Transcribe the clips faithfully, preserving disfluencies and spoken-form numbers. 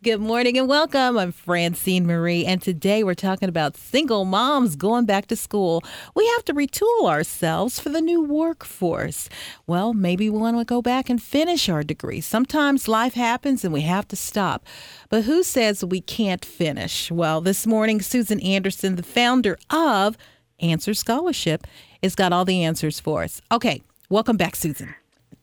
Good morning and welcome. I'm Francine Marie, and today we're talking about single moms going back to school. We have to retool ourselves for the new workforce. Well, maybe we want to go back and finish our degree. Sometimes life happens and we have to stop. But who says we can't finish? Well, this morning, Susan Anderson, the founder of Answer Scholarship, has got all the answers for us. Okay, welcome back, Susan.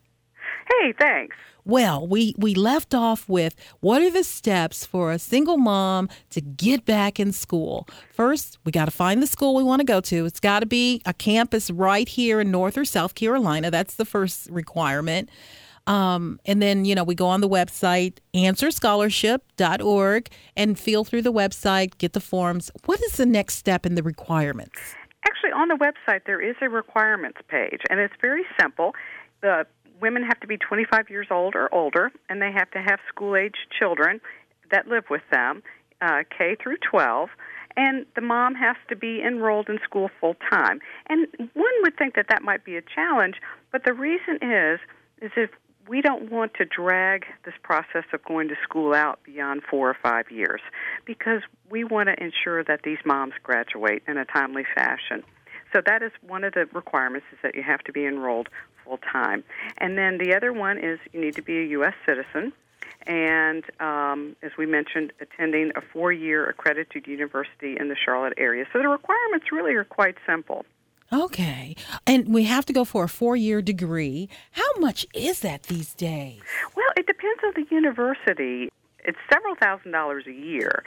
Hey, thanks. Well, we, we left off with what are the steps for a single mom to get back in school? First, we got to find the school we want to go to. It's got to be a campus right here in North or South Carolina. That's the first requirement. Um, and then, you know, we go on the website, answer scholarship dot org, and feel through the website, get the forms. What is the next step in the requirements? Actually, on the website, there is a requirements page, and it's very simple. The women have to be twenty-five years old or older, and they have to have school-age children that live with them, uh, K through twelve, and the mom has to be enrolled in school full-time. And one would think that that might be a challenge, but the reason is, is if we don't want to drag this process of going to school out beyond four or five years, because we want to ensure that these moms graduate in a timely fashion. So that is one of the requirements, is that you have to be enrolled full-time. And then the other one is you need to be a U S citizen, and um, as we mentioned, attending a four-year accredited university in the Charlotte area. So the requirements really are quite simple. Okay. And we have to go for a four-year degree. How much is that these days? Well, it depends on the university. It's several thousand dollars a year,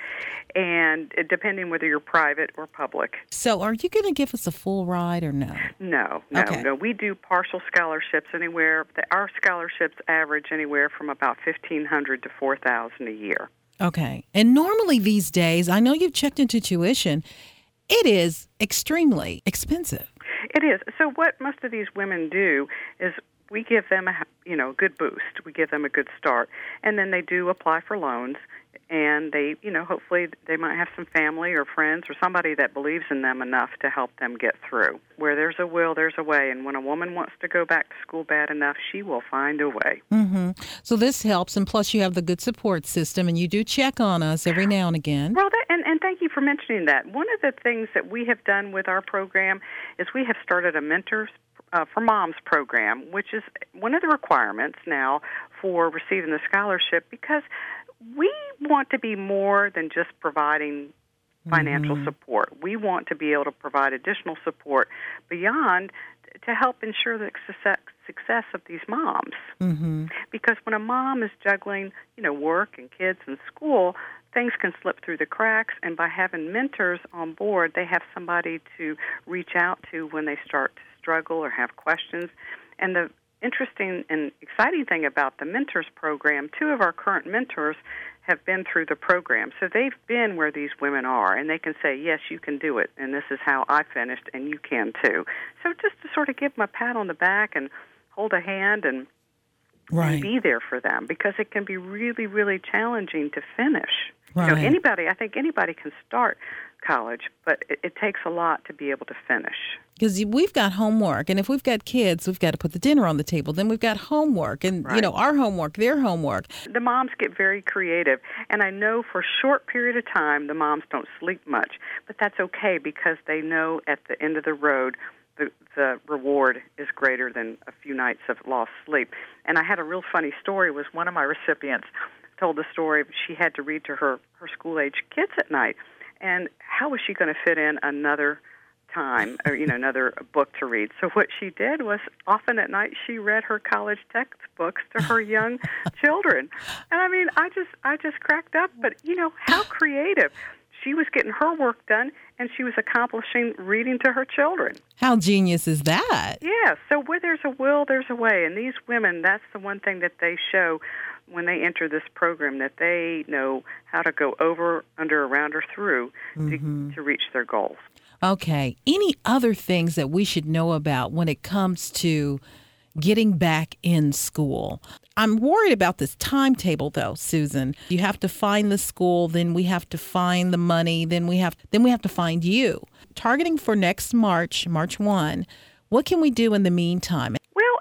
and it, depending whether you're private or public. So are you going to give us a full ride or no? No, no, okay. no. We do partial scholarships anywhere. Our scholarships average anywhere from about fifteen hundred dollars to four thousand dollars a year. Okay. And normally these days, I know you've checked into tuition, it is extremely expensive. It is. So what most of these women do is we give them a, you know, good boost. We give them a good start. And then they do apply for loans. And they, you know, hopefully they might have some family or friends or somebody that believes in them enough to help them get through. Where there's a will, there's a way. And when a woman wants to go back to school bad enough, she will find a way. Mm-hmm. So this helps. And plus you have the good support system. And you do check on us every now and again. Well, that, and, and thank you for mentioning that. One of the things that we have done with our program is we have started a Mentors Uh, for Moms program, which is one of the requirements now for receiving the scholarship, because we want to be more than just providing financial mm-hmm. support. We want to be able to provide additional support beyond to help ensure the success, success of these moms. Mm-hmm. Because when a mom is juggling, you know, work and kids and school, things can slip through the cracks, and by having mentors on board, they have somebody to reach out to when they start to struggle or have questions. And the interesting and exciting thing about the Mentors program, two of our current mentors have been through the program. So they've been where these women are, and they can say, yes, you can do it, and this is how I finished, and you can too. So just to sort of give them a pat on the back and hold a hand and, right. and be there for them, because it can be really, really challenging to finish. Right. You know, anybody, I think anybody can start college, but it, it takes a lot to be able to finish. Because we've got homework, and if we've got kids, we've got to put the dinner on the table. Then we've got homework, and, right. you know, our homework, their homework. The moms get very creative, and I know for a short period of time the moms don't sleep much, but that's okay, because they know at the end of the road the, the reward is greater than a few nights of lost sleep. And I had a real funny story. Was one of my recipients told the story she had to read to her, her school-age kids at night, and how was she going to fit in another time, or, you know, another book to read? So what she did was, often at night, she read her college textbooks to her young children. And I mean, I just, I just cracked up. But you know, how creative! She was getting her work done, and she was accomplishing reading to her children. How genius is that? Yeah. So where there's a will, there's a way. And these women, that's the one thing that they show when they enter this program, that they know how to go over, under, around, or through mm-hmm. to, to reach their goals. Okay. Any other things that we should know about when it comes to getting back in school? I'm worried about this timetable, though, Susan. You have to find the school, then we have to find the money, then we have then we have to find you. Targeting for next March, March first, what can we do in the meantime? Well, actually,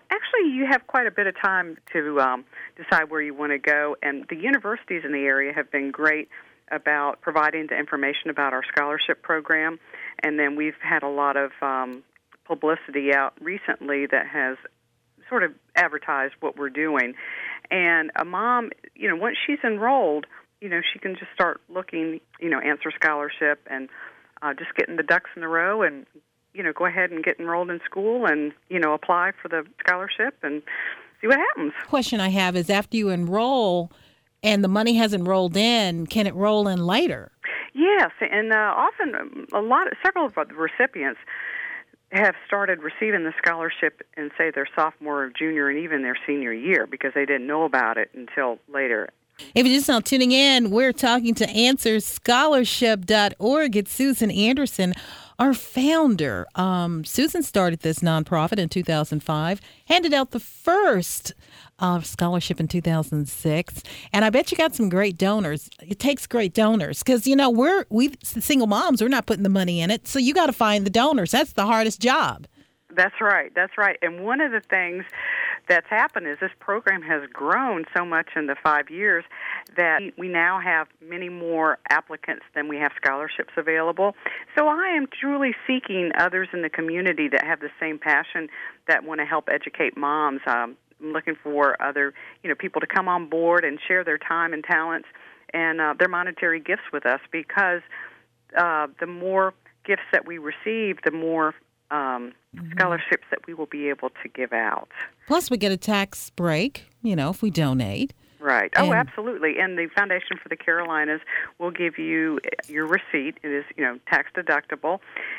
you have quite a bit of time to um, decide where you want to go. And the universities in the area have been great about providing the information about our scholarship program. And then we've had a lot of um, publicity out recently that has sort of advertised what we're doing. And a mom, you know, once she's enrolled, you know, she can just start looking, you know, Answer Scholarship and uh, just getting the ducks in a row and, you know, go ahead and get enrolled in school and, you know, apply for the scholarship and see what happens. Question I have is, after you enroll and the money hasn't rolled in, can it roll in later? Yes, and uh, often a lot, of, several of the recipients have started receiving the scholarship in, say, their sophomore, or junior, and even their senior year because they didn't know about it until later. If you're just now tuning in, we're talking to answer scholarship dot org. It's Susan Anderson, our founder. Um, Susan started this nonprofit in two thousand five, handed out the first uh, scholarship in two thousand six, and I bet you got some great donors. It takes great donors because, you know, we're we single moms, we're not putting the money in it, so you got to find the donors. That's the hardest job. That's right. That's right. And one of the things that's happened is this program has grown so much in the five years that we now have many more applicants than we have scholarships available. So I am truly seeking others in the community that have the same passion, that want to help educate moms. Um, I'm looking for other, you know, people to come on board and share their time and talents and uh, their monetary gifts with us, because uh, the more gifts that we receive, the more Um, mm-hmm. scholarships that we will be able to give out. Plus, we get a tax break, you know, if we donate. Right. And oh, absolutely. And the Foundation for the Carolinas will give you your receipt. It is, you know, tax deductible.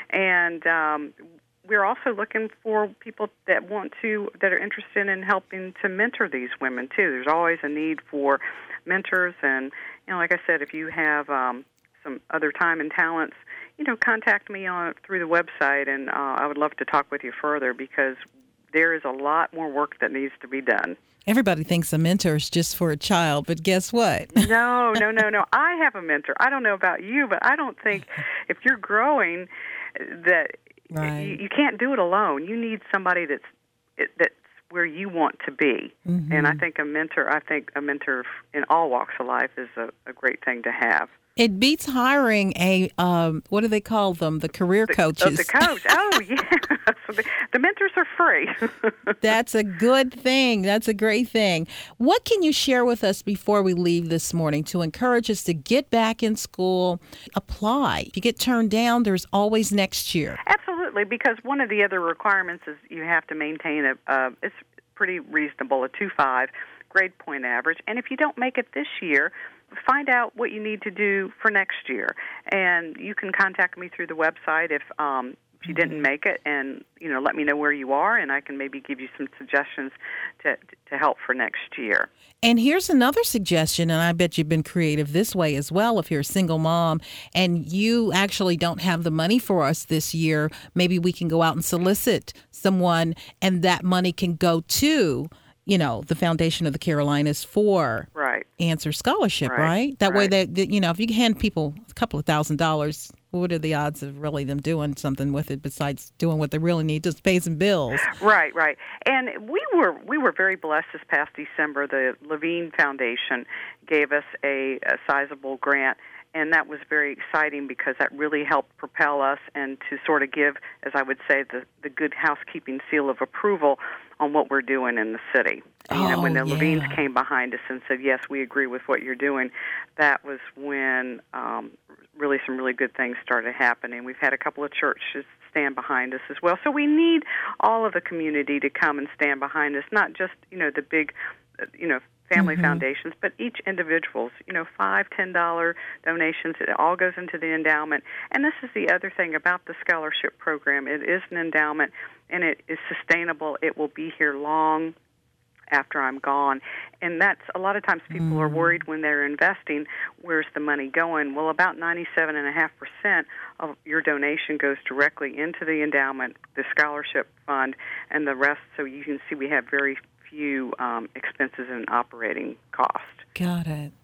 And um, we're also looking for people that want to, that are interested in helping to mentor these women, too. There's always a need for mentors. And, you know, like I said, if you have um, some other time and talents, you know, contact me on through the website, and uh, I would love to talk with you further, because there is a lot more work that needs to be done. Everybody thinks a mentor is just for a child, but guess what? no, no, no, no. I have a mentor. I don't know about you, but I don't think if you're growing that right. you, you can't do it alone. You need somebody that's that's where you want to be. Mm-hmm. And I think a mentor, I think a mentor in all walks of life is a, a great thing to have. It beats hiring a, um, what do they call them, the career the, coaches. Oh, the coach. Oh, yeah. So the, the mentors are free. That's a good thing. That's a great thing. What can you share with us before we leave this morning to encourage us to get back in school, apply? If you get turned down, there's always next year. Absolutely, because one of the other requirements is you have to maintain a, uh, it's pretty reasonable, a two point five grade point average. And if you don't make it this year, find out what you need to do for next year. And you can contact me through the website if um, if you didn't make it, and you know, let me know where you are, and I can maybe give you some suggestions to to help for next year. And here's another suggestion, and I bet you've been creative this way as well. If you're a single mom and you actually don't have the money for us this year, maybe we can go out and solicit someone, and that money can go to, you know, the Foundation of the Carolinas for right. Answer Scholarship, right? right? That right. way, that, that you know, if you hand people a couple of thousand dollars, what are the odds of really them doing something with it besides doing what they really need, just pay some bills? Right, right. And we were we were very blessed this past December. The Levine Foundation gave us a, a sizable grant, and that was very exciting because that really helped propel us and to sort of give, as I would say, the, the good housekeeping seal of approval on what we're doing in the city. Oh, you know, when the yeah. Levines came behind us and said, yes, we agree with what you're doing, that was when um, really some really good things started happening. We've had a couple of churches stand behind us as well. So we need all of the community to come and stand behind us, not just, you know, the big, you know, family mm-hmm. foundations, but each individual's, you know, five, ten dollar donations. It all goes into the endowment. And this is the other thing about the scholarship program. It is an endowment, and it is sustainable. It will be here long after I'm gone. And that's a lot of times people mm. are worried when they're investing, where's the money going? Well, about ninety-seven point five percent of your donation goes directly into the endowment, the scholarship fund, and the rest, so you can see we have very few um, expenses and operating costs. Got it.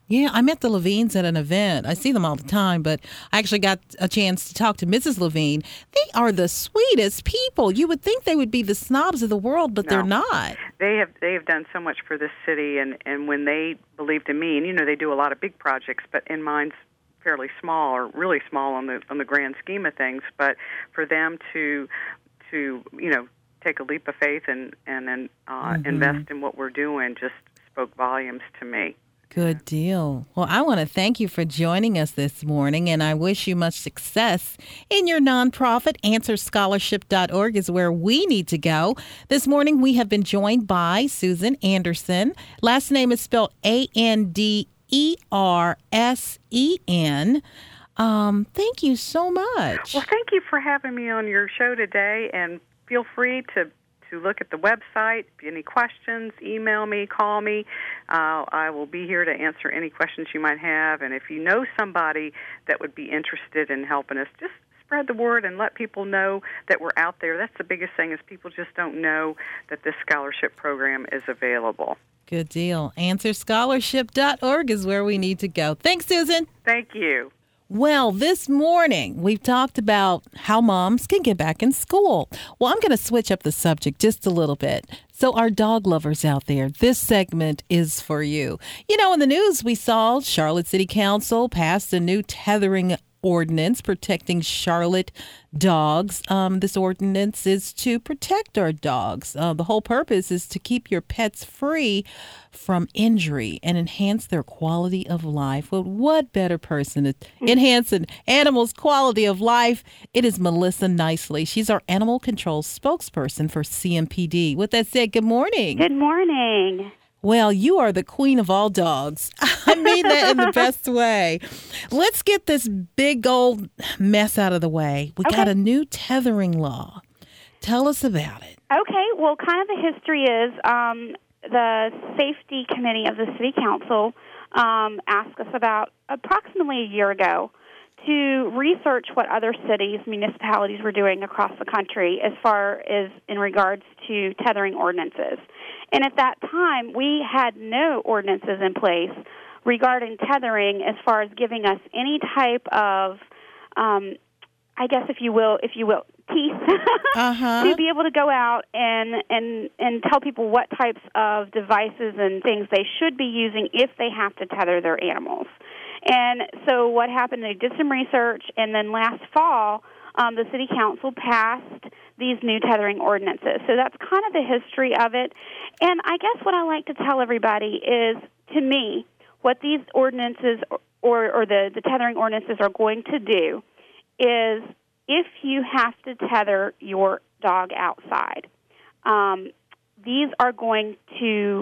Yeah, I met the Levines at an event. I see them all the time, but I actually got a chance to talk to Missus Levine. They are the sweetest people. You would think they would be the snobs of the world, but No. they're not. They have they have done so much for this city, and, and when they believed in me, and you know they do a lot of big projects, but in mine's fairly small or really small on the on the grand scheme of things. But for them to to you know take a leap of faith and and then uh, Mm-hmm. invest in what we're doing just spoke volumes to me. Good deal. Well, I want to thank you for joining us this morning, and I wish you much success in your nonprofit. answer scholarship dot org is where we need to go. This morning, we have been joined by Susan Anderson. Last name is spelled A N D E R S E N. Um, thank you so much. Well, thank you for having me on your show today, and feel free to to look at the website. Any questions, email me, call me. Uh, I will be here to answer any questions you might have. And if you know somebody that would be interested in helping us, just spread the word and let people know that we're out there. That's the biggest thing, is people just don't know that this scholarship program is available. Good deal. answer scholarship dot org is where we need to go. Thanks, Susan. Thank you. Well, this morning we've talked about how moms can get back in school. Well, I'm going to switch up the subject just a little bit. So our dog lovers out there, this segment is for you. You know, in the news, we saw Charlotte City Council passed a new tethering ordinance protecting Charlotte dogs. Um, this ordinance is to protect our dogs. Uh, the whole purpose is to keep your pets free from injury and enhance their quality of life. Well, what better person to enhance an animal's quality of life? It is Melissa Nicely. She's our animal control spokesperson for C M P D. With that said, good morning. Good morning. Well, you are the queen of all dogs. I mean that in the best way. Let's get this big old mess out of the way. We Okay. got a new tethering law. Tell us about it. Okay, well, kind of the history is um, the safety committee of the city council um, asked us about approximately a year ago to research what other cities, municipalities were doing across the country as far as in regards to tethering ordinances. And at that time, we had no ordinances in place regarding tethering as far as giving us any type of, um, I guess if you will, if you will, teeth Uh-huh. to be able to go out and, and, and tell people what types of devices and things they should be using if they have to tether their animals. And so what happened, they did some research, and then last fall, um, the city council passed these new tethering ordinances. So that's kind of the history of it. And I guess what I like to tell everybody is, to me, what these ordinances or, or the, the tethering ordinances are going to do is, if you have to tether your dog outside, um, these are going to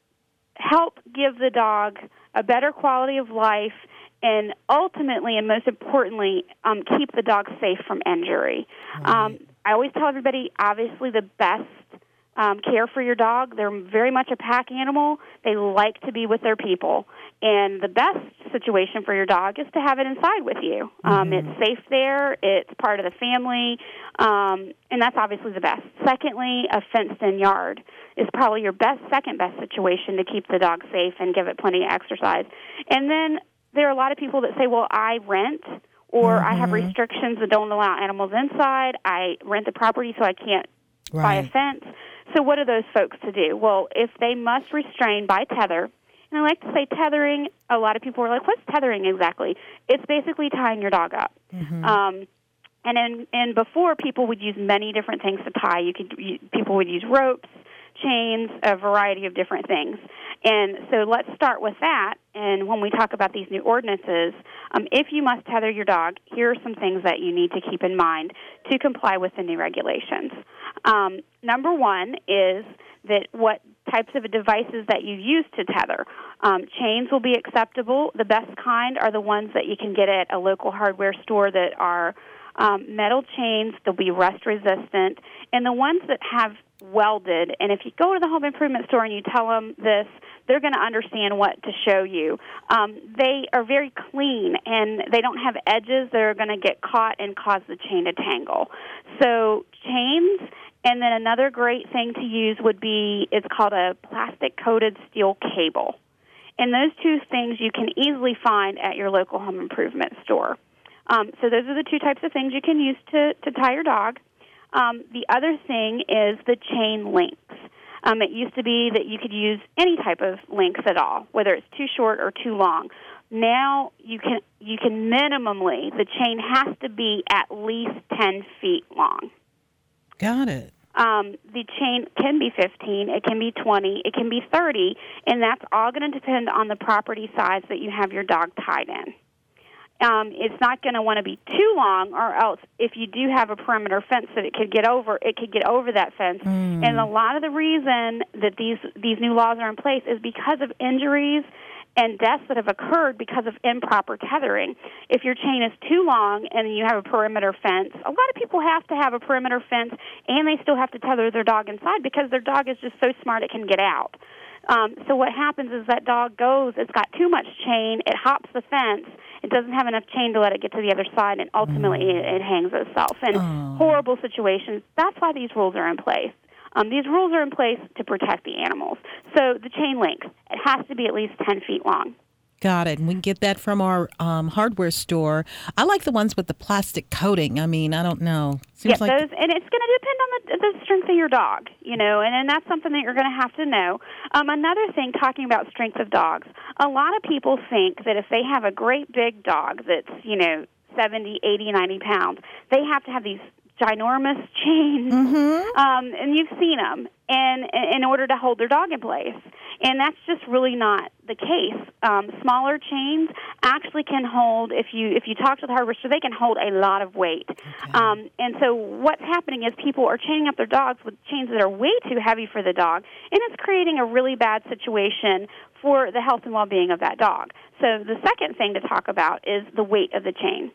help give the dog a better quality of life, and ultimately, and most importantly, um, keep the dog safe from injury. Right. Um, I always tell everybody, obviously, the best um, care for your dog. They're very much a pack animal. They like to be with their people. And the best situation for your dog is to have it inside with you. Um, Mm-hmm. It's safe there. It's part of the family. Um, and that's obviously the best. Secondly, a fenced-in yard is probably your best, second best situation to keep the dog safe and give it plenty of exercise. And then there are a lot of people that say, well, I rent, or Mm-hmm. I have restrictions that don't allow animals inside. I rent the property, so I can't buy a Right. fence. So what are those folks to do? Well, if they must restrain by tether, and I like to say tethering, a lot of people are like, what's tethering exactly? It's basically tying your dog up. Mm-hmm. Um, and in, and before, people would use many different things to tie. You could you, people would use ropes, chains, a variety of different things. And so let's start with that. And when we talk about these new ordinances, um, if you must tether your dog, here are some things that you need to keep in mind to comply with the new regulations. Um, number one is that what types of devices that you use to tether. Um, chains will be acceptable. The best kind are the ones that you can get at a local hardware store that are um, metal chains. They'll be rust resistant. And the ones that have welded, and if you go to the home improvement store and you tell them this, they're going to understand what to show you. Um, they are very clean, and they don't have edges that are going to get caught and cause the chain to tangle. So chains, and then another great thing to use would be, it's called a plastic-coated steel cable. And those two things you can easily find at your local home improvement store. Um, so those are the two types of things you can use to, to tie your dog. Um, the other thing is the chain links. Um, it used to be that you could use any type of links at all, whether it's too short or too long. Now you can you can minimally, the chain has to be at least ten feet long. Got it. Um, the chain can be fifteen, it can be twenty, it can be thirty, and that's all going to depend on the property size that you have your dog tied in. Um, it's not going to want to be too long, or else if you do have a perimeter fence that it could get over, it could get over that fence. Mm. And a lot of the reason that these these new laws are in place is because of injuries and deaths that have occurred because of improper tethering. If your chain is too long and you have a perimeter fence, a lot of people have to have a perimeter fence, and they still have to tether their dog inside because their dog is just so smart it can get out. Um, so what happens is that dog goes, it's got too much chain, it hops the fence, it doesn't have enough chain to let it get to the other side, and ultimately mm. it, it hangs itself. And oh. horrible situations, that's why these rules are in place. Um, these rules are in place to protect the animals. So the chain link, it has to be at least ten feet long. Got it. And we can get that from our um, hardware store. I like the ones with the plastic coating. I mean, I don't know. Seems yeah, like those, and it's going to depend on the, the strength of your dog, you know, and, and that's something that you're going to have to know. Um, another thing, talking about strength of dogs, a lot of people think that if they have a great big dog that's, you know, seventy, eighty, ninety pounds, they have to have these ginormous chains, mm-hmm. um, and you've seen them, and in order to hold their dog in place. And that's just really not the case. Um, smaller chains actually can hold, if you if you talk to the hardware store, they can hold a lot of weight. Okay. Um, and so what's happening is people are chaining up their dogs with chains that are way too heavy for the dog, and it's creating a really bad situation for the health and well-being of that dog. So the second thing to talk about is the weight of the chain.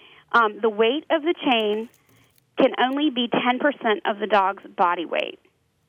Um, the weight of the chain can only be ten percent of the dog's body weight.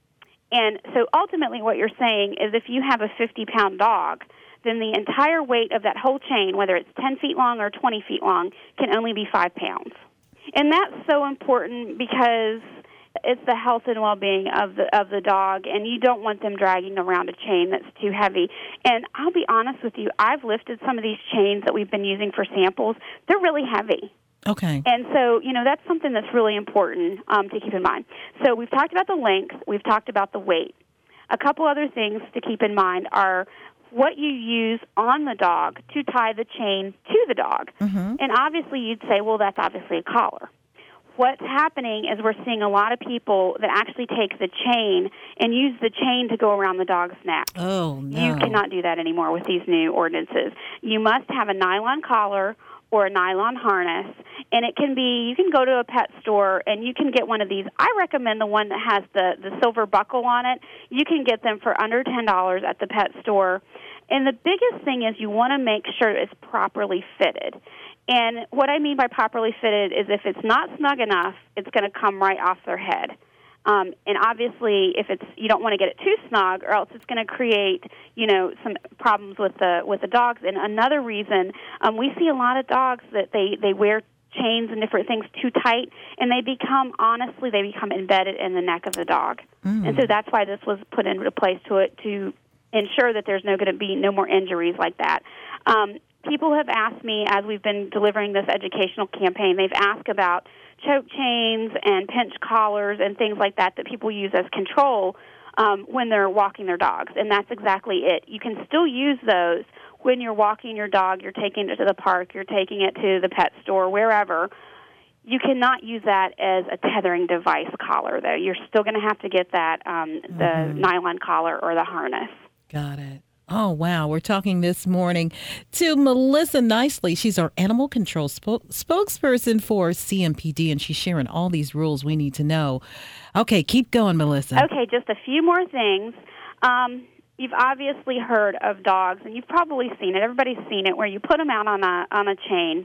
And so ultimately what you're saying is if you have a fifty-pound dog, then the entire weight of that whole chain, whether it's ten feet long or twenty feet long, can only be five pounds. And that's so important because it's the health and well-being of the of the dog, and you don't want them dragging around a chain that's too heavy. And I'll be honest with you, I've lifted some of these chains that we've been using for samples. They're really heavy. Okay. And so, you know, that's something that's really important um, to keep in mind. So we've talked about the length. We've talked about the weight. A couple other things to keep in mind are what you use on the dog to tie the chain to the dog. Mm-hmm. And obviously you'd say, well, that's obviously a collar. What's happening is we're seeing a lot of people that actually take the chain and use the chain to go around the dog's neck. Oh, no. You cannot do that anymore with these new ordinances. You must have a nylon collar or a nylon harness, and it can be, you can go to a pet store and you can get one of these. I recommend the one that has the, the silver buckle on it. You can get them for under ten dollars at the pet store. And the biggest thing is you want to make sure it's properly fitted. And what I mean by properly fitted is if it's not snug enough, it's going to come right off their head. Um, and obviously, if it's you don't want to get it too snug, or else it's going to create, you know, some problems with the with the dogs. And another reason, um, we see a lot of dogs that they, they wear chains and different things too tight, and they become honestly they become embedded in the neck of the dog. Mm. And so that's why this was put into place to it to ensure that there's no going to be no more injuries like that. Um, people have asked me as we've been delivering this educational campaign, they've asked about choke chains and pinch collars and things like that that people use as control um, when they're walking their dogs, and that's exactly it. You can still use those when you're walking your dog, you're taking it to the park, you're taking it to the pet store, wherever. You cannot use that as a tethering device collar, though. You're still going to have to get that, um, the mm-hmm. nylon collar or the harness. Got it. Oh, wow. We're talking this morning to Melissa Nicely. She's our animal control sp- spokesperson for C M P D, and she's sharing all these rules we need to know. Okay, keep going, Melissa. Okay, just a few more things. Um, you've obviously heard of dogs, and you've probably seen it. Everybody's seen it, where you put them out on a on a chain,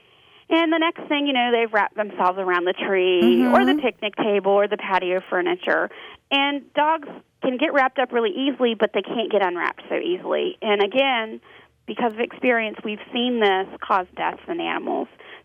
and the next thing you know, they've wrapped themselves around the tree mm-hmm. or the picnic table or the patio furniture. And dogs can get wrapped up really easily, but they can't get unwrapped so easily. And again, because of experience, we've seen this cause deaths in animals.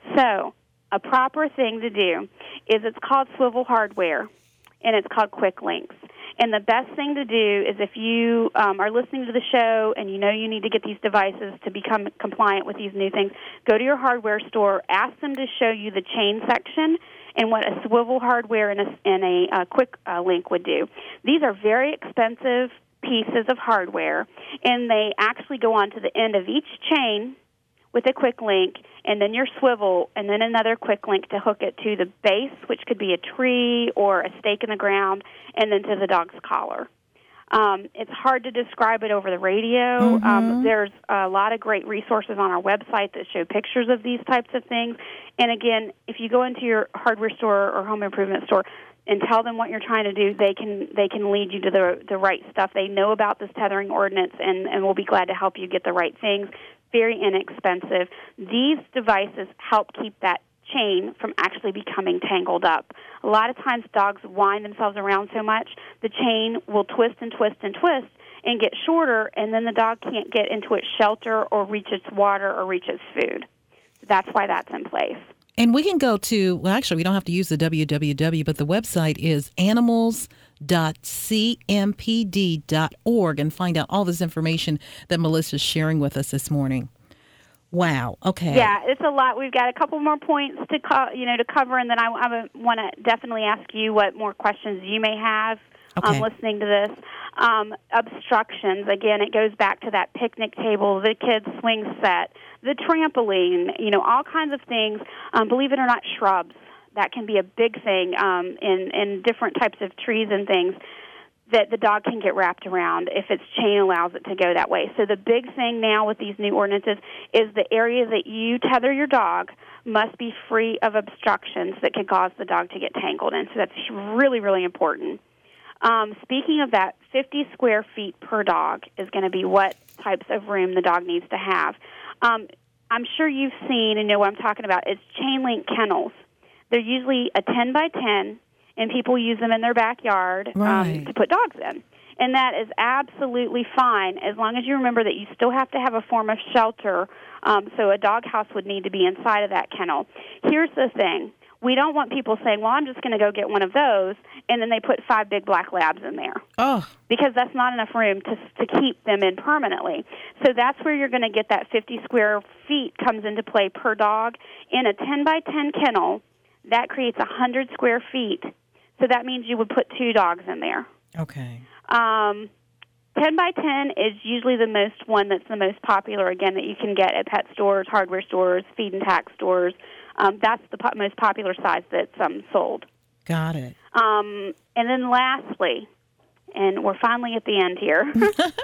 So a proper thing to do is it's called swivel hardware, and it's called quick links. And the best thing to do is if you um, are listening to the show and you know you need to get these devices to become compliant with these new things, go to your hardware store, ask them to show you the chain section and what a swivel hardware and a, and a uh, quick uh, link would do. These are very expensive pieces of hardware, and they actually go on to the end of each chain with a quick link, and then your swivel, and then another quick link to hook it to the base, which could be a tree or a stake in the ground, and then to the dog's collar. Um, it's hard to describe it over the radio. Mm-hmm. Um, there's a lot of great resources on our website that show pictures of these types of things. And again, if you go into your hardware store or home improvement store and tell them what you're trying to do, they can they can lead you to the the right stuff. They know about this tethering ordinance and, and will be glad to help you get the right things. Very inexpensive. These devices help keep that chain from actually becoming tangled up. A lot of times dogs wind themselves around so much, the chain will twist and twist and twist and get shorter, and then the dog can't get into its shelter or reach its water or reach its food. That's why that's in place. And we can go to, well, actually, we don't have to use the W W W, but the website is animals dot c m p d dot org and find out all this information that Melissa's sharing with us this morning. Wow. Okay. Yeah, it's a lot. We've got a couple more points to co- you know to cover, and then I, I want to definitely ask you what more questions you may have okay. um, listening to this. Um, obstructions. Again, it goes back to that picnic table, the kids' swing set, the trampoline. You know, all kinds of things. Um, believe it or not, shrubs. That can be a big thing um, in in different types of trees and things that the dog can get wrapped around if its chain allows it to go that way. So the big thing now with these new ordinances is the area that you tether your dog must be free of obstructions that can cause the dog to get tangled in. So that's really, really important. Um, speaking of that, fifty square feet per dog is going to be what types of room the dog needs to have. Um, I'm sure you've seen and know what I'm talking about. It's chain link kennels. They're usually a ten by ten, and people use them in their backyard right. um, to put dogs in. And that is absolutely fine as long as you remember that you still have to have a form of shelter, um, so a dog house would need to be inside of that kennel. Here's the thing. We don't want people saying, well, I'm just going to go get one of those, and then they put five big black labs in there. Oh. Because that's not enough room to to keep them in permanently. So that's where you're going to get that fifty square feet comes into play per dog. In a ten by ten kennel, that creates one hundred square feet. So that means you would put two dogs in there. Okay. Um, ten by ten is usually the most one that's the most popular, again, that you can get at pet stores, hardware stores, feed and tack stores. Um, that's the po- most popular size that's um, sold. Got it. Um, and then lastly, and we're finally at the end here,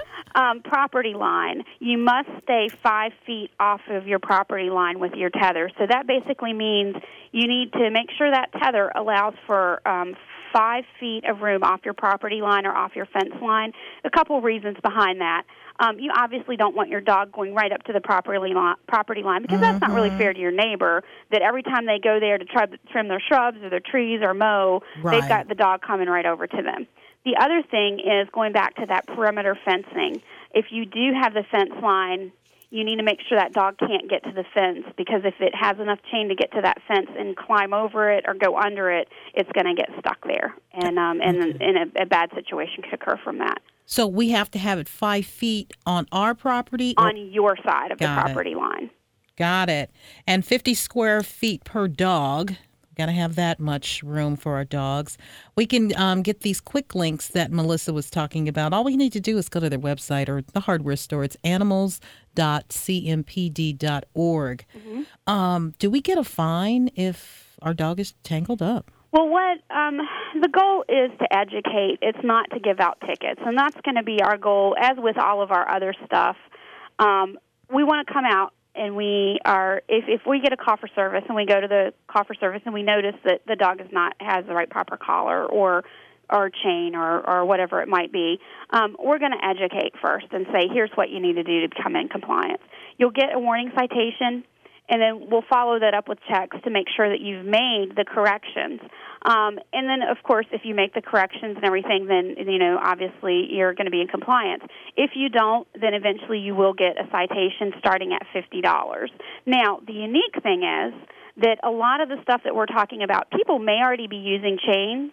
um, property line. You must stay five feet off of your property line with your tether. So that basically means you need to make sure that tether allows for um, five feet of room off your property line or off your fence line. A couple of reasons behind that. Um, you obviously don't want your dog going right up to the property line, property line because that's not really fair to your neighbor, that every time they go there to try to trim their shrubs or their trees or mow, right. they've got the dog coming right over to them. The other thing is going back to that perimeter fencing. If you do have the fence line, you need to make sure that dog can't get to the fence, because if it has enough chain to get to that fence and climb over it or go under it, it's going to get stuck there, and um, and, okay. and a, a bad situation could occur from that. So we have to have it five feet on our property? Or? On your side of Got the property it. line. Got it. And fifty square feet per dog. Got to have that much room for our dogs. We can um, get these quick links that Melissa was talking about. All we need to do is go to their website or the hardware store. It's animals dot c m p d dot org. Mm-hmm. Um, do we get a fine if our dog is tangled up? Well, what um, the goal is to educate. It's not to give out tickets, and that's going to be our goal. As with all of our other stuff, um, we want to come out and we are. If, if we get a call for service and we go to the call for service and we notice that the dog is not has the right proper collar or or chain or, or whatever it might be, um, we're going to educate first and say, here's what you need to do to become in compliance. You'll get a warning citation, and then we'll follow that up with checks to make sure that you've made the corrections. Um, and then, of course, if you make the corrections and everything, then, you know, obviously you're going to be in compliance. If you don't, then eventually you will get a citation starting at fifty dollars. Now, the unique thing is that a lot of the stuff that we're talking about, people may already be using chains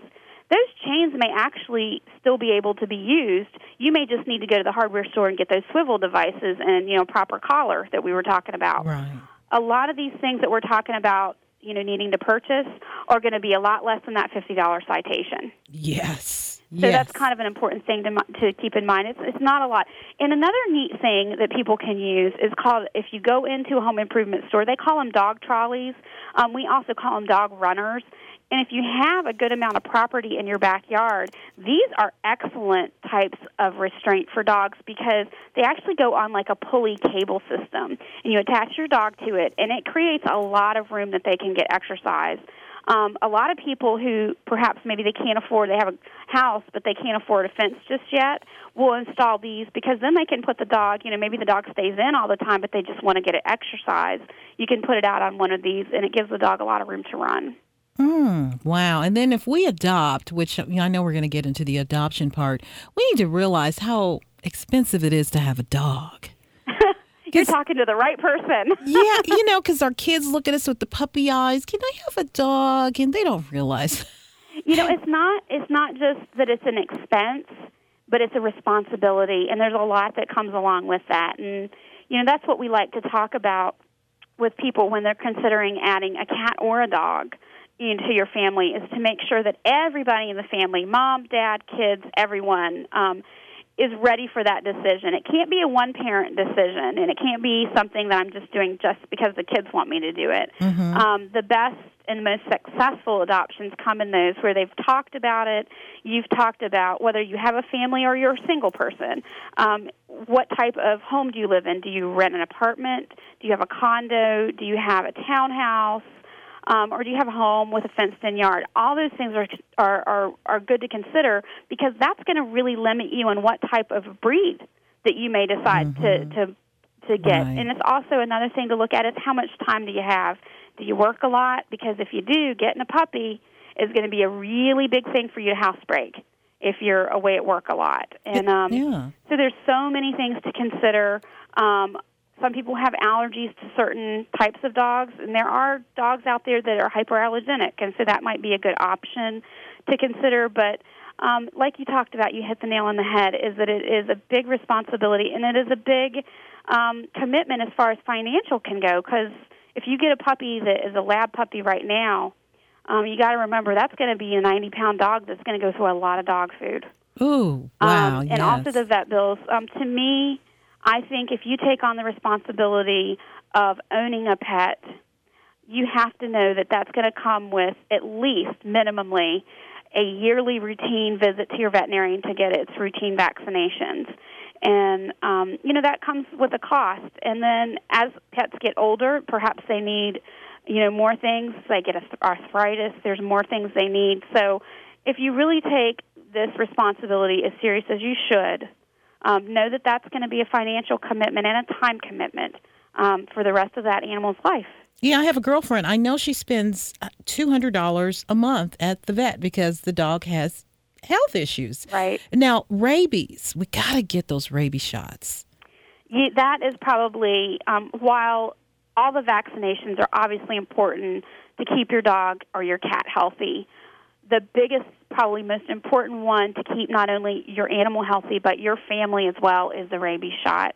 those chains may actually still be able to be used. You may just need to go to the hardware store and get those swivel devices and, you know, proper collar that we were talking about. Right. A lot of these things that we're talking about, you know, needing to purchase are going to be a lot less than that fifty dollars citation. Yes. So yes. that's kind of an important thing to to keep in mind. It's it's not a lot. And another neat thing that people can use is called, if you go into a home improvement store, they call them dog trolleys. Um, we also call them dog runners. And if you have a good amount of property in your backyard, these are excellent types of restraint for dogs because they actually go on like a pulley cable system. And you attach your dog to it, and it creates a lot of room that they can get exercise. Um, a lot of people who perhaps maybe they can't afford, they have a house, but they can't afford a fence just yet, will install these because then they can put the dog, you know, maybe the dog stays in all the time, but they just want to get it exercise. You can put it out on one of these, and it gives the dog a lot of room to run. Mm, wow. And then if we adopt, which, you know, I know we're going to get into the adoption part, we need to realize how expensive it is to have a dog. You're talking to the right person. Yeah, you know, because our kids look at us with the puppy eyes. Can I have a dog? And they don't realize. You know, it's not it's not just that it's an expense, but it's a responsibility, and there's a lot that comes along with that. And, you know, that's what we like to talk about with people when they're considering adding a cat or a dog into your family, is to make sure that everybody in the family, mom, dad, kids, everyone, um, is ready for that decision. It can't be a one-parent decision, and it can't be something that I'm just doing just because the kids want me to do it. Mm-hmm. Um, the best and most successful adoptions come in those where they've talked about it. You've talked about whether you have a family or you're a single person. Um, what type of home do you live in? Do you rent an apartment? Do you have a condo? Do you have a townhouse? Um, or do you have a home with a fenced-in yard? All those things are are are, are good to consider because that's going to really limit you on what type of breed that you may decide mm-hmm. to, to to get. Right. And it's also another thing to look at is how much time do you have? Do you work a lot? Because if you do, getting a puppy is going to be a really big thing for you to house break if you're away at work a lot. And um, yeah. so there's so many things to consider. Um, Some people have allergies to certain types of dogs, and there are dogs out there that are hyperallergenic, and so that might be a good option to consider. But um, like you talked about, you hit the nail on the head, is that it is a big responsibility, and it is a big um, commitment as far as financial can go, because if you get a puppy that is a lab puppy right now, um, you got to remember that's going to be a ninety-pound dog that's going to go through a lot of dog food. Ooh, wow, um, yes. And also the vet bills. Um, to me, I think if you take on the responsibility of owning a pet, you have to know that that's going to come with at least, minimally, a yearly routine visit to your veterinarian to get its routine vaccinations. And, um, you know, that comes with a cost. And then as pets get older, perhaps they need, you know, more things. They get arthritis. There's more things they need. So if you really take this responsibility as serious as you should, Um, know that that's going to be a financial commitment and a time commitment um, for the rest of that animal's life. Yeah, I have a girlfriend. I know she spends two hundred dollars a month at the vet because the dog has health issues. Right. Now, rabies. We got to get those rabies shots. Yeah, that is probably, um, while all the vaccinations are obviously important to keep your dog or your cat healthy, the biggest, probably most important one to keep not only your animal healthy but your family as well is the rabies shot.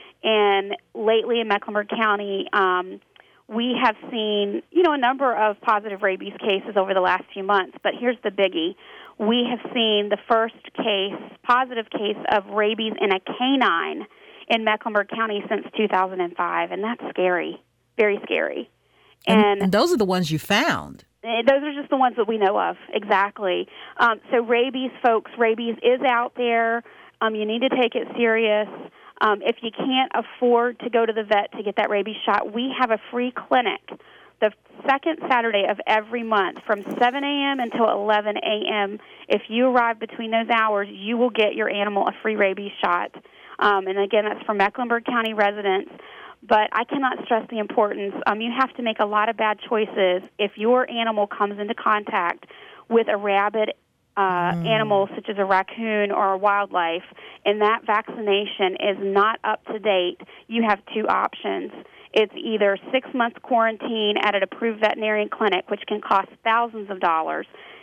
And lately in Mecklenburg County, um, we have seen, you know, a number of positive rabies cases over the last few months. But here's the biggie. We have seen the first case, positive case of rabies in a canine in Mecklenburg County since two thousand five. And that's scary, very scary. And, and, and those are the ones you found. Those are just the ones that we know of, exactly. Um, so rabies, folks, rabies is out there. Um, you need to take it serious. Um, if you can't afford to go to the vet to get that rabies shot, we have a free clinic the second Saturday of every month from seven a.m. until eleven a.m. If you arrive between those hours, you will get your animal a free rabies shot. Um, and, again, that's for Mecklenburg County residents. But I cannot stress the importance. Um, you have to make a lot of bad choices if your animal comes into contact with a rabid uh, mm. animal such as a raccoon or a wildlife, and that vaccination is not up to date. You have two options. It's either six months quarantine at an approved veterinarian clinic, which can cost thousands of dollars.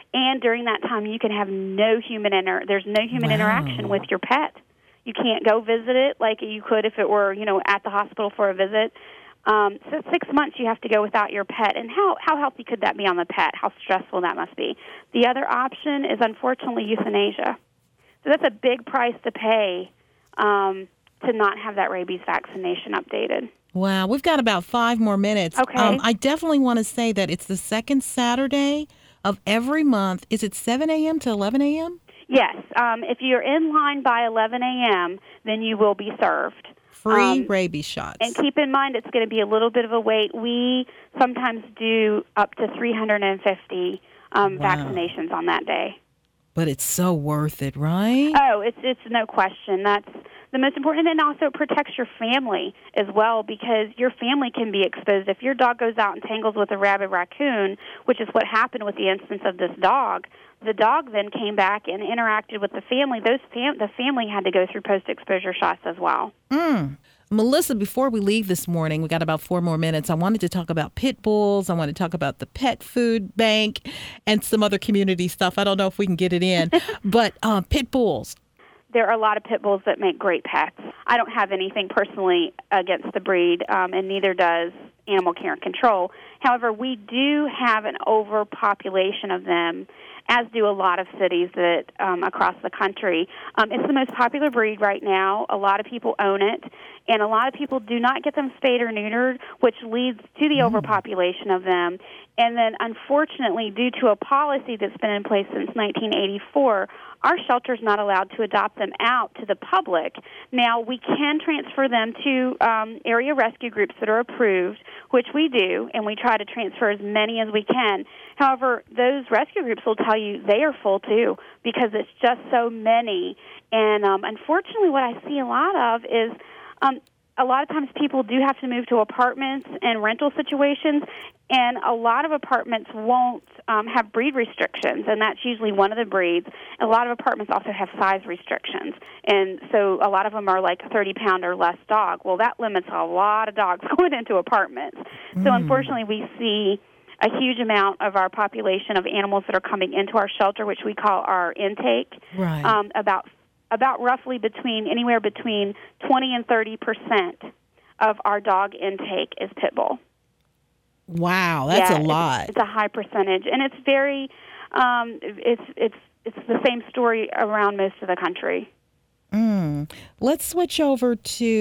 And during that time, you can have no human inter- there's no human Wow. interaction with your pet. You can't go visit it like you could if it were, you know, at the hospital for a visit. Um, so six months you have to go without your pet. And how, how healthy could that be on the pet? How stressful that must be. The other option is, unfortunately, euthanasia. So that's a big price to pay um, to not have that rabies vaccination updated. Wow, we've got about five more minutes. Okay. Um, I definitely want to say that it's the second Saturday of every month. Is it seven a.m. to eleven a.m.? Yes. Um, if you're in line by eleven a.m., then you will be served. Free Um, rabies shots. And keep in mind, it's going to be a little bit of a wait. We sometimes do up to three hundred fifty um, Wow. vaccinations on that day. But it's so worth it, right? Oh, it's it's no question. That's the most important, and also it protects your family as well, because your family can be exposed. If your dog goes out and tangles with a rabid raccoon, which is what happened with the instance of this dog, the dog then came back and interacted with the family. Those fam- the family had to go through post-exposure shots as well. Mm. Melissa, before we leave this morning, we got about four more minutes. I wanted to talk about pit bulls. I want to talk about the pet food bank and some other community stuff. I don't know if we can get it in, but uh, pit bulls. There are a lot of pit bulls that make great pets. I don't have anything personally against the breed, um, and neither does Animal Care and Control. However, we do have an overpopulation of them, as do a lot of cities that um, across the country. Um, it's the most popular breed right now. A lot of people own it, and a lot of people do not get them spayed or neutered, which leads to the overpopulation of them. And then, unfortunately, due to a policy that's been in place since nineteen eighty-four, our shelter's not allowed to adopt them out to the public. Now, we can transfer them to um, area rescue groups that are approved, which we do, and we try to transfer as many as we can. However, those rescue groups will tell you they are full, too, because it's just so many. And um, unfortunately, what I see a lot of is um, a lot of times people do have to move to apartments and rental situations, and a lot of apartments won't um, have breed restrictions, and that's usually one of the breeds. A lot of apartments also have size restrictions, and so a lot of them are like a thirty-pound or less dog. Well, that limits a lot of dogs going into apartments. Mm. So unfortunately, we see a huge amount of our population of animals that are coming into our shelter, which we call our intake, right. um, about about roughly between anywhere between twenty and thirty percent of our dog intake is pit bull. Wow, that's yeah, a lot. It's, it's a high percentage, and it's very, um, it's it's it's the same story around most of the country. Mm. Let's switch over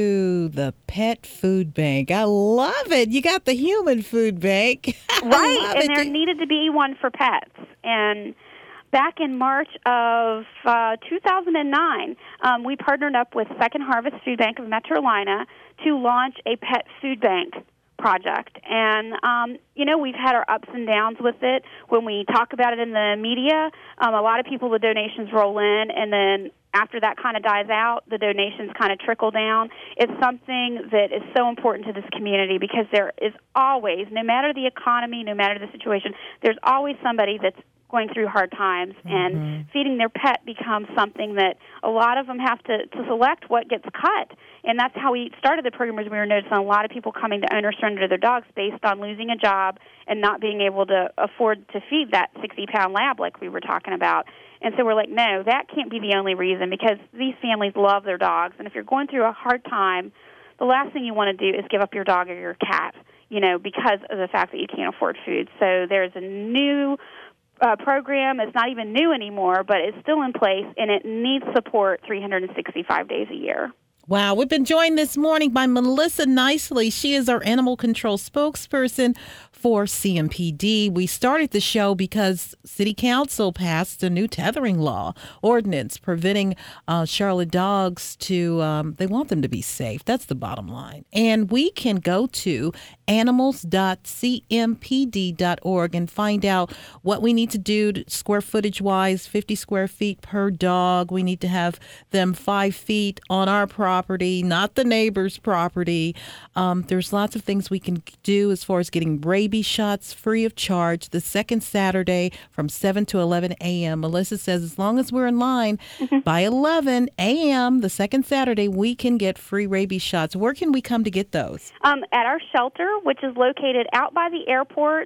to the pet food bank. I love it. You got the human food bank, right? And it. there needed to be one for pets, and back in March of uh, two thousand nine, um, we partnered up with Second Harvest Food Bank of Metrolina to launch a pet food bank project. And, um, you know, we've had our ups and downs with it. When we talk about it in the media, um, a lot of people, the donations roll in, and then after that kind of dies out, the donations kind of trickle down. It's something that is so important to this community because there is always, no matter the economy, no matter the situation, there's always somebody that's going through hard times, mm-hmm. and feeding their pet becomes something that a lot of them have to, to select what gets cut. And that's how we started the program, as we were noticing a lot of people coming to own or surrender their dogs based on losing a job and not being able to afford to feed that sixty-pound lab like we were talking about. And so we're like, no, that can't be the only reason, because these families love their dogs. And if you're going through a hard time, the last thing you want to do is give up your dog or your cat, you know, because of the fact that you can't afford food. So there's a new Uh, program. It's not even new anymore, but it's still in place, and it needs support three hundred sixty-five days a year. Wow. We've been joined this morning by Melissa Nicely. She is our animal control spokesperson for C M P D. We started the show because City Council passed a new tethering law ordinance preventing uh, Charlotte dogs to, um, they want them to be safe. That's the bottom line. And we can go to animals dot c m p d dot org and find out what we need to do to, square footage wise, fifty square feet per dog. We need to have them five feet on our property, not the neighbor's property. Um, there's lots of things we can do as far as getting rabies shots free of charge the second Saturday from seven to eleven a.m. Melissa says as long as we're in line mm-hmm. by eleven a.m. the second Saturday, we can get free rabies shots. Where can we come to get those? Um, at our shelter, which is located out by the airport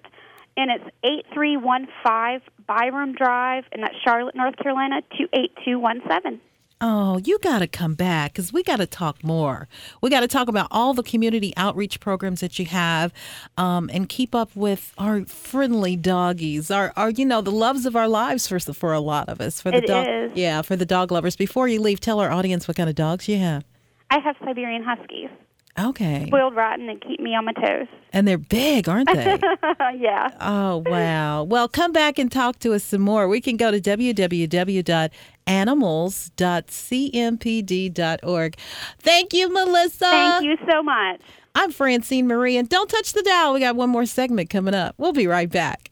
and it's eight three one five Byram Drive, and that's Charlotte, North Carolina, two eight two one seven. Oh, you got to come back because we got to talk more. We got to talk about all the community outreach programs that you have, um, and keep up with our friendly doggies, our, our, you know, the loves of our lives for for a lot of us. For the It dog, is. yeah, for the dog lovers. Before you leave, tell our audience what kind of dogs you have. I have Siberian Huskies, Okay, spoiled rotten, and keep me on my toes. and they're big, aren't they? Yeah. Oh, wow. Well, come back and talk to us some more. We can go to w w w dot animals dot c m p d dot org. Thank you, Melissa. Thank you so much. I'm Francine Marie, and don't touch the dial. We got one more segment coming up. We'll be right back.